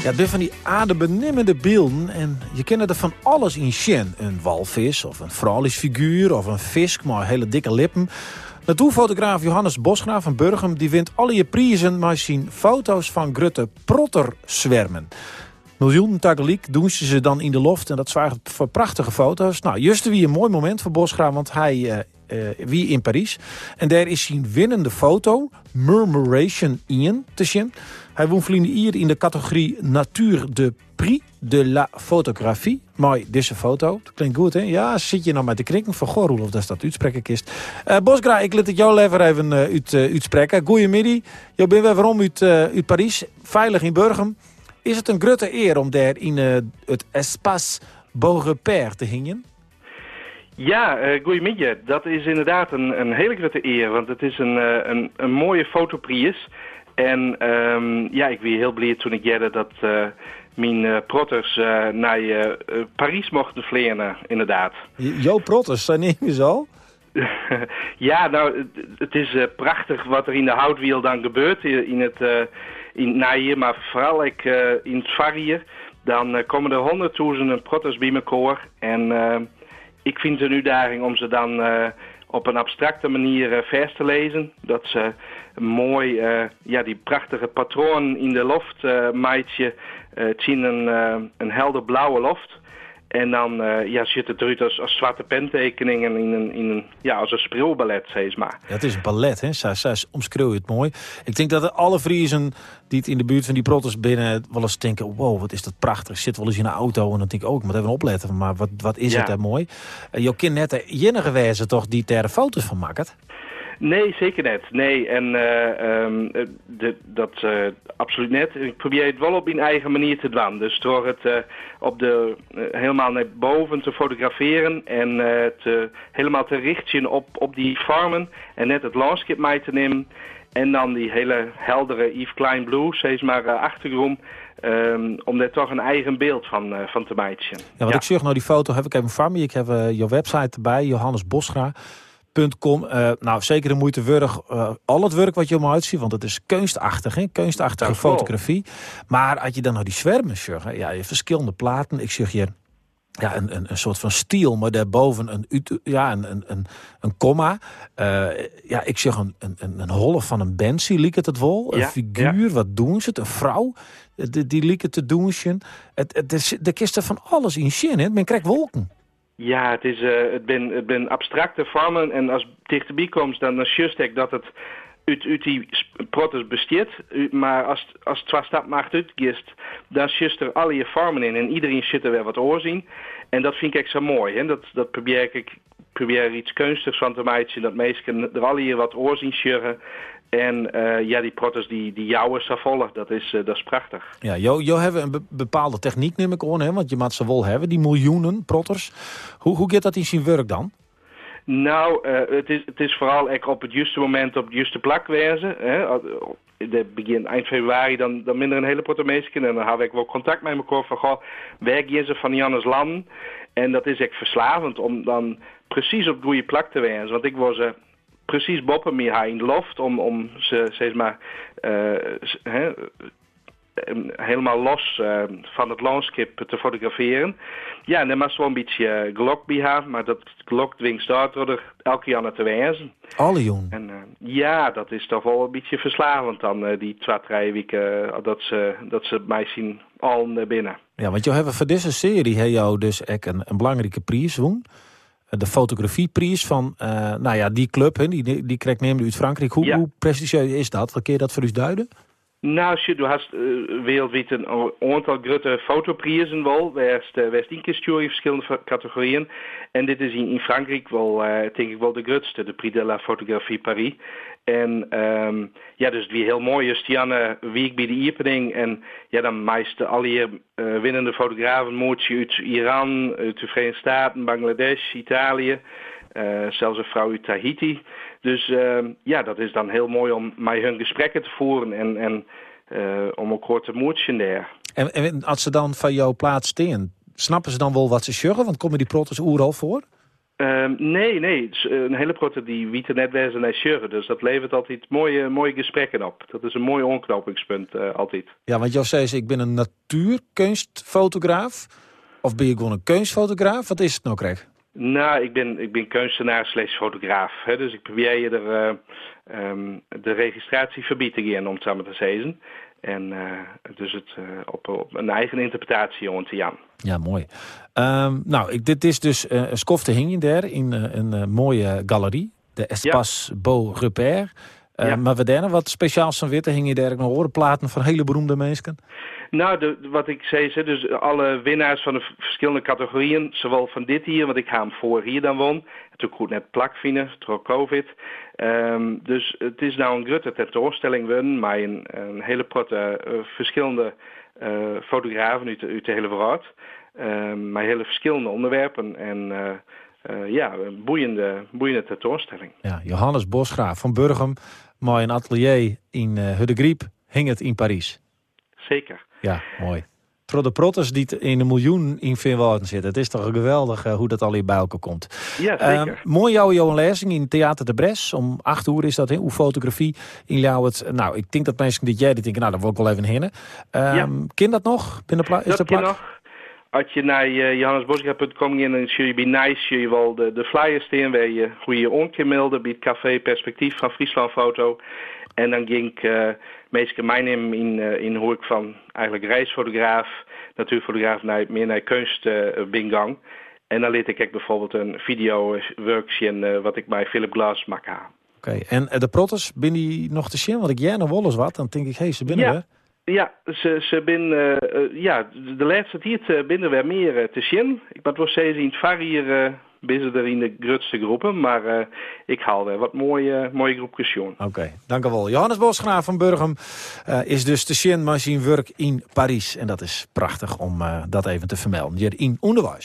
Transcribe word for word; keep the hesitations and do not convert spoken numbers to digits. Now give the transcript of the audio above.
Ja, het zijn van die adembenemende beelden en je kent er van alles in zien. Een walvis of een vrouwelijksfiguur of een vis met hele dikke lippen. Natuurfotograaf Johannes Bosgra van Burgum die wint alle je prijzen maar zien foto's van Grutte protterzwermen. Miljoenen tegelijk doen ze ze dan in de loft en dat zwaagt voor prachtige foto's. Nou, juist wie een mooi moment voor Bosgra, want hij uh, uh, wie in Parijs. En daar is zijn winnende foto, Murmuration Ian, te zien. Hij won verliezen hier in de categorie Natuur de Prix de la Photographie. Mooi, deze foto. Dat klinkt goed, hè? Ja, zit je nou met de knikken van goh, Roelof, dat is dat uitspreken kist. Uh, Bosgra, ik laat het jou even even uh, uit, uh, uitspreken. Goeiemiddag. Je bent weer waarom uit, uh, uit Parijs, veilig in Burgum. Is het een grote eer om daar in uh, het Espace Beaurepaire te hingen? Ja, uh, goeiemiddag. Dat is inderdaad een, een hele grote eer, want het is een, uh, een, een mooie fotoprijs. En um, ja, ik was heel blij toen ik jette dat uh, mijn uh, protters uh, naar uh, Parijs mochten vliegen, inderdaad. Jouw protters, zijn niet meer zo? Ja, nou, het is uh, prachtig wat er in de houtwiel dan gebeurt in het uh, in Naaien, maar vooral ik, uh, in het Varrier. Dan uh, komen er honderdduizenden protters bij elkaar. En uh, ik vind het een uitdaging om ze dan uh, op een abstracte manier uh, vers te lezen. Dat ze mooi, uh, ja, die prachtige patroon in de loft uh, maatje. Uh, het zien een, uh, een helder blauwe loft. En dan uh, ja, zit het eruit als, als zwarte pentekeningen in een, in een, ja, als een speelballet, zeg maar. Ja, het is een ballet, hè? Zij, zij omschreeuwt het mooi. Ik denk dat alle Friezen die het in de buurt van die protters binnen wel eens denken, wow, wat is dat prachtig. Ik zit wel eens in een auto en dan denk ik, oh, ik moet even opletten. Maar wat, wat is ja. het daar mooi. Uh, je kind net de enige wijze toch die daar foto's van maakt? Nee, zeker net. Nee, en uh, um, de, dat uh, absoluut net. Ik probeer het wel op mijn eigen manier te doen. Dus door het uh, op de, uh, helemaal naar boven te fotograferen en uh, te, helemaal te richten op, op die vormen en net het landschap mee te nemen. En dan die hele heldere Yves Klein Blue, zeg maar, uh, achtergrond. Um, om daar toch een eigen beeld van, uh, van te maken. Ja, want ja. ik zeg nou die foto, heb ik even van me. Ik heb uh, jouw website erbij, Johannes Bosgra. .com. Uh, nou, zeker de moeite waard. Uh, al het werk wat je om uitziet, want het is kunstachtig, hè? Kunstachtige ja, fotografie. Maar als je dan naar die zwermen zegt, ja, je hebt verschillende platen. Ik zeg je, ja, een, een, een soort van stiel, maar daarboven een, ja, een, een, een, een komma. Uh, ja, ik zeg een, een, een holle van een Benzie, liek het het wel. Een ja, figuur, ja. Wat doen ze? Een vrouw, die, die liek het te doen. Het, het, het, de kist er van alles in zien, hè? Men krijgt wolken. Ja, het is uh, het ben, het ben abstracte vormen en als het dichterbij komt, dan is juist ik dat het uit, uit die protters besteedt. Maar als, als het twee stap macht uitgist, dan zit er alle je vormen in en iedereen zit er weer wat oorzien. En dat vind ik zo mooi. Hè? Dat, dat probeer ik, probeer er iets kunstigs van te maken, dat mensen er alle hier wat oorzien schurren. En uh, ja, die protters die, die jouwen zo volgen, dat is, uh, dat is prachtig. Ja, jou hebben een be- bepaalde techniek, neem ik aan, hè? Want je moet ze wel hebben, die miljoenen protters. Hoe, hoe gaat dat in zijn werk dan? Nou, uh, het, is, het is vooral echt op het juiste moment op de juiste plek wezen. Hè? De begin eind februari dan, dan minder een hele protomeesken. En dan heb ik wel contact met elkaar van, goh, waar gaan ze van Jannes landen? En dat is echt verslavend om dan precies op de goede plek te wezen. Want ik was... Uh, precies boppen meer in de loft om, om ze zeg maar uh, he, helemaal los uh, van het landschap te fotograferen. Ja, en dan moest wel een beetje uh, gelok bij hebben, maar dat gelok dwingt door elke jaar naar te wijzen. Alle jong. En uh, ja, dat is toch wel een beetje verslavend dan uh, die twee, drie weken uh, dat ze dat ze mij zien al naar binnen. Ja, want je hebt voor deze serie he, jou dus echt een, een belangrijke prijs won. De fotografieprijs van uh, nou ja, die club, hè, die, die krijgt nemen uit Frankrijk. Hoe, ja. hoe prestigieus is dat? Wat kun je dat voor u duiden? Nou, je hebt uh, wereldwijd een aantal grote fotoprijzen wel. Waar is één keer in verschillende categorieën. En dit is in, in Frankrijk wel, uh, denk ik wel de grootste, de Prix de la Photographie Paris. En um, ja, dus het weer heel mooi. Just Janne week bij de opening. En ja, dan meeste alle hier uh, winnende fotografen moetje uit Iran, uit de Verenigde Staten, Bangladesh, Italië. Uh, zelfs een vrouw uit Tahiti. Dus uh, ja, dat is dan heel mooi om met hun gesprekken te voeren en, en uh, om elkaar te moetsen daar. En, en als ze dan van jouw plaats staan, snappen ze dan wel wat ze zeggen? Want komen die protters overal voor? Um, nee, nee. Een hele grote die wieten net wezen naar Sjurren. Dus dat levert altijd mooie, mooie gesprekken op. Dat is een mooi onknopingspunt uh, altijd. Ja, want jou zei ze, ik ben een natuurkunstfotograaf. Of ben je gewoon een kunstfotograaf? Wat is het nou, Craig? Nou, ik ben, ik ben kunstenaar slash fotograaf. Hè? Dus ik probeer je er uh, um, de registratie verbieden in, om het samen te zeggen. En uh, dus het uh, op, op een eigen interpretatie om te Jan. Ja, mooi. Um, nou, ik, dit is dus uh, een skofte hing daar in uh, een uh, mooie galerie. De Espace ja. Beau Repère. Uh, ja. Maar we daarna wat speciaals van witte hing je daar nog horenplaten van hele beroemde mensen? Nou, de, wat ik zei, dus alle winnaars van de verschillende categorieën, zowel van dit hier, want ik ga hem voor hier dan won. Toen goed net plak vinden, door COVID. Um, dus het is nou een grote tentoonstelling win, maar een, een hele grote uh, verschillende uh, fotografen uit, uit de hele wereld. Um, maar hele verschillende onderwerpen en uh, uh, ja, een boeiende, boeiende tentoonstelling. Ja, Johannes Bosgraaf van Burgum, maar een atelier in uh, Hudegriep hing het in Parijs. Zeker. Ja, mooi. Trodde Protters die in een miljoen in Vinwouwen zitten. Het is toch geweldig uh, hoe dat al hier bij elkaar komt. Ja, zeker. Uh, mooi jou, jouw lezing in Theater de Bres. Om acht uur is dat, hè? Hoe fotografie in Ljouwert. Nou, ik denk dat mensen dit jij dit denken, nou, dat wil ik wel even hinnen. Uh, ja. Ken dat nog? Binnen pla- is dat de plak? nog. Als je naar uh, johannesbosgraaf punt com gaat, dan zul je bij Nice zul je wel de, de flyers staan waar je hoe je on kan melden bij het café Perspectief van Friesland Foto. En dan ging ik uh, meestal mijn in, in, uh, in hoe ik van eigenlijk reisfotograaf, natuurfotograaf naar, meer naar kunst uh, ben gang. En dan liet ik ook bijvoorbeeld een video workje uh, wat ik bij Philip Glass maak aan. Oké, okay. En uh, de Protters, ben die nog te zien? Want ik jij nog wel eens wat, dan denk ik, hé, hey, ze binnen ja. weer. Ja, ze, ze binnen, uh, ja, de laatste tijd binnen weer meer uh, te zien. Ik ben wel steeds in het variëren. Uh, Binnen er in de grootste groepen, maar uh, ik haal weer wat mooie, mooie groepjes. Oké, okay, dank u wel. Johannes Bosgraaf van Burgum uh, is dus te zien maar zijn werk in Parijs. En dat is prachtig om uh, dat even te vermelden. Hier in onderwijs.